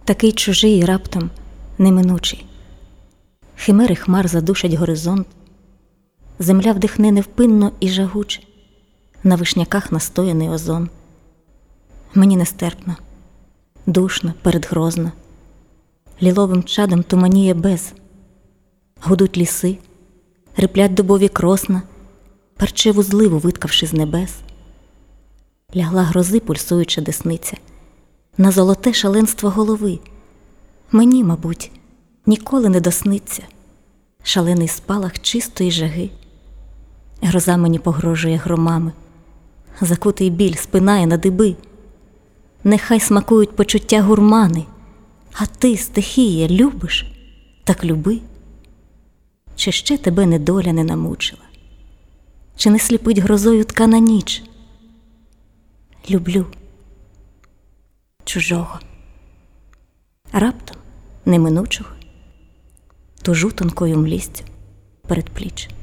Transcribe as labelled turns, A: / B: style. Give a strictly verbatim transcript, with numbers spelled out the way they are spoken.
A: такий чужий і раптом неминучий. Химери хмар задушать горизонт, земля вдихне невпинно і жагуче, на вишняках настояний озон. Мені нестерпно, душно, передгрозно, ліловим чадом туманіє без. Гудуть ліси, риплять дубові кросна, парчеву зливу виткавши з небес. Лягла грози пульсуюча десниця на золоте шаленство голови. Мені, мабуть, ніколи не досниться шалений спалах чистої жаги. Гроза мені погрожує громами, закутий біль спинає на диби. Нехай смакують почуття гурмани, а ти, стихія, любиш, так люби. Чи ще тебе недоля не намучила? Чи не сліпить грозою ткана ніч? Люблю чужого, раптом неминучого, тужу тонкою млістю перед пліч.